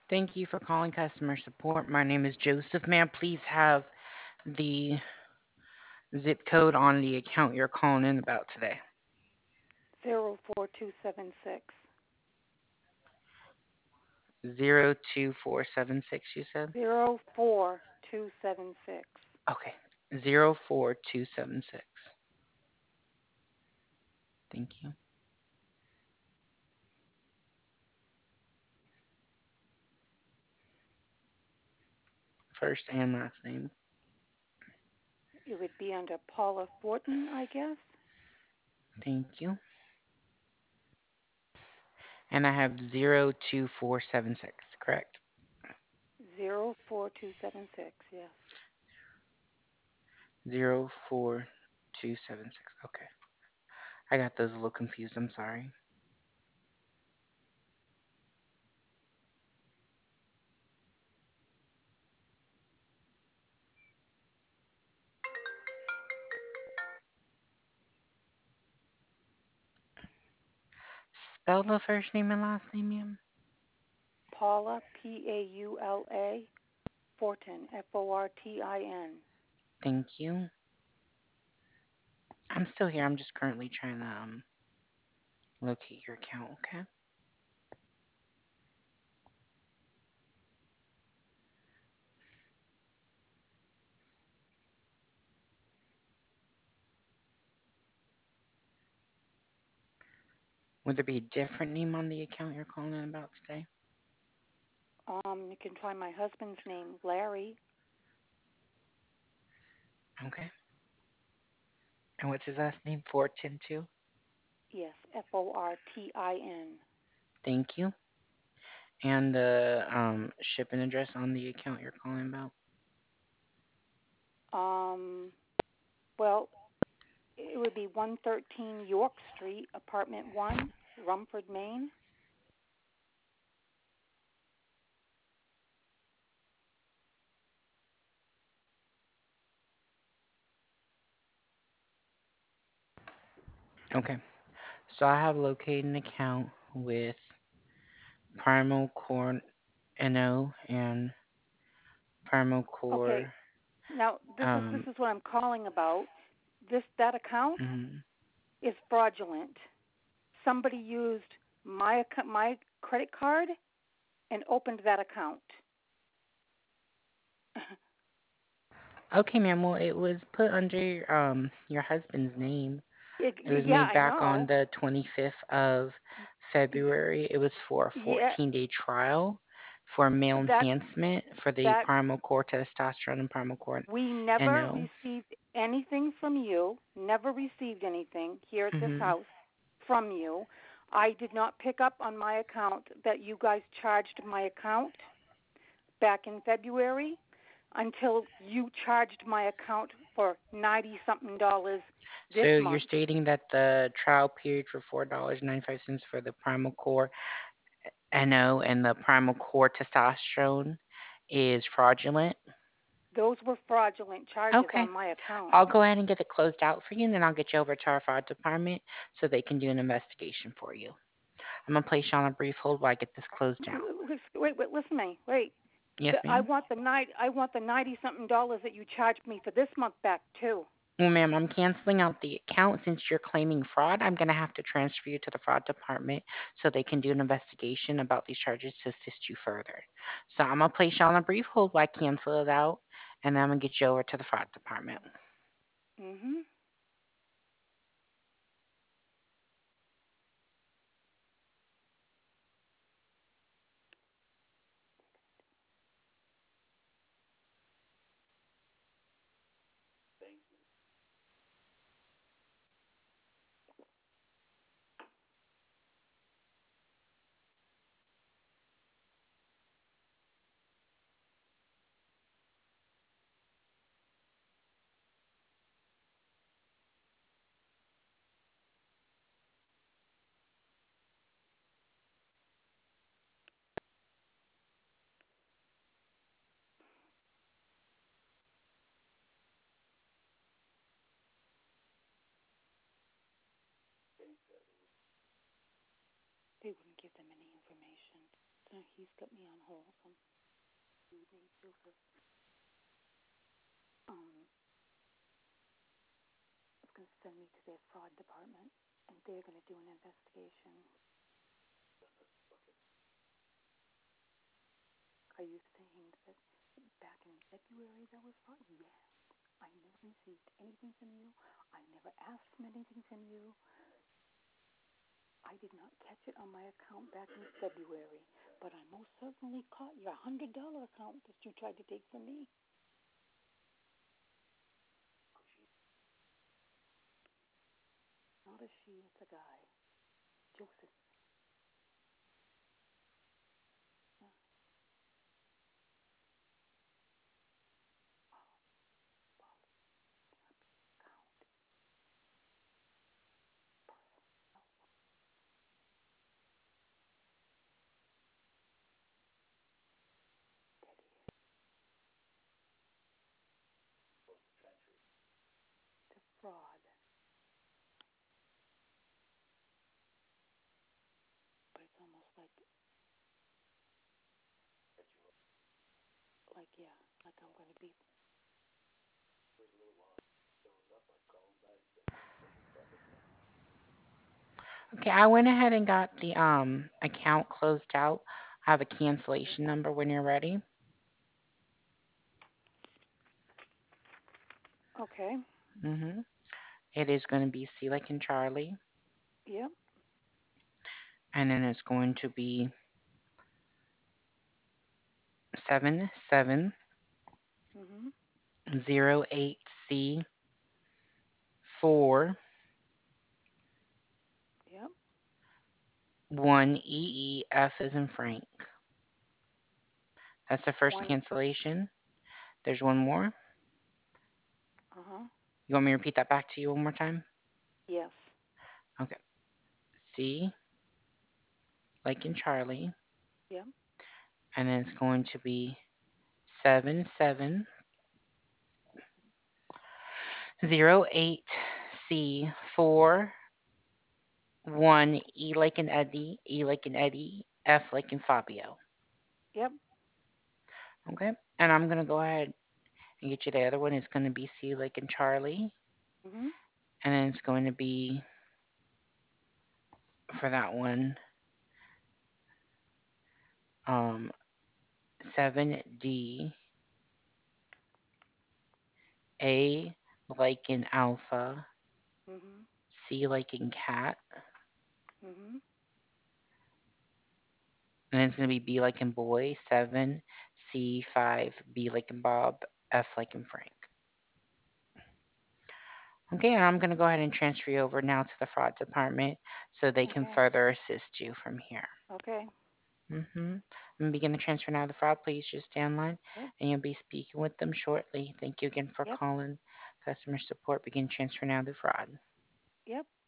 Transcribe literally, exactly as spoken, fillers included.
Thank you for calling customer support. My name is Joseph. May I please have the zip code on the account you're calling in about today? Zero four two seven six. Zero two four seven six, you said? Zero four two seven six. Okay. Zero four two seven six. Thank you. First and last name. It would be under Paula Fortin, I guess. Thank you. And I have zero two four seven six, correct? Zero four two seven six. Yes. Zero four two seven six. Okay. I got those a little confused. I'm sorry. Spell the first name and last name, ma'am. Paula P A U L A Fortin F O R T I N. Thank you. I'm still here. I'm just currently trying to um locate your account, okay? Would there be a different name on the account you're calling in about today? Um, you can try my husband's name, Larry. Okay. And what's his last name? Fortin too? Yes, F O R T I N. Thank you. And the um shipping address on the account you're calling about? Um, well, it would be one thirteen York Street, Apartment one, Rumford, Maine. Okay. So I have located an account with Primal Core N O and Primal Okay, Core now this is this um is what I'm calling about. This that account mhm. is fraudulent. Somebody used my my credit card and opened that account. Okay, ma'am. Well, it was put under um your husband's name. It, It was yeah, made I back on know. the twenty-fifth of February. It was for a Yeah, fourteen-day trial for male that enhancement for the that Primal Core Testosterone and Primal Core we never N O. received anything from you. Never received anything here at this Mm-hmm. house from you. I did not pick up on my account that you guys charged my account back in February until you charged my account for ninety something dollars this So you're month. stating that the trial period for four dollars and ninety-five cents for the Primal Core N O and the Primal Core Testosterone is fraudulent? Those were fraudulent charges Okay. on my account. I'll go ahead and get it closed out for you, and then I'll get you over to our fraud department so they can do an investigation for you. I'm gonna place you on a brief hold while I get this closed out. Wait, wait, listen to me. Wait. The, Yes, I ma'am. want the night. I want the ninety something dollars that you charged me for this month back too. Well, ma'am, I'm canceling out the account since you're claiming fraud. I'm gonna have to transfer you to the fraud department so they can do an investigation about these charges to assist you further. So I'm gonna place you on a brief hold while I cancel it out, and then I'm gonna get you over to the fraud department. Mhm. They wouldn't give them any information. Uh, he's got me on hold. Some dude named Joseph. Um, is going to send me to their fraud department, and they're going to do an investigation. Are you saying that back in February that was fraud? Yes. I never received anything from you. I never asked for anything from you. I did not catch it on my account back in February, but I most certainly caught your one hundred dollars account that you tried to take from me. Not a she, it's a guy. Joseph. Yeah. The fraud. But it's almost like, like yeah, like I'm going to be. Okay, I went ahead and got the um account closed out. I have a cancellation number when you're ready. Okay. Mm-hmm. It is going to be C like in Charlie, Yep. and then it's going to be seven seven Mhm. zero eight C four Yep. one E E F as in Frank. That's the first One. cancellation. There's one more. Uh huh. You want me to repeat that back to you one more time? Yes. Okay. C like in Charlie, Yep. and then it's going to be seven seven zero eight C four one E like in Eddie, E like in Eddie, F like in Fabio. Yep. Okay. And I'm gonna go ahead and get you the other one. It's gonna be C like in Charlie, Mhm. and then it's going to be for that one um seven D A like in Alpha, Mhm. C like in Cat, Mhm. and then it's gonna be B like in Boy, seven C five B like in Bob, F like in Frank. Okay, and I'm going to go ahead and transfer you over now to the fraud department so they can Okay. further assist you from here. Okay. Mm-hmm. I'm going to begin the transfer now to the fraud. Please just stay on line Yep. and you'll be speaking with them shortly. Thank you again for Yep. calling customer support. Begin transfer now to fraud. Yep.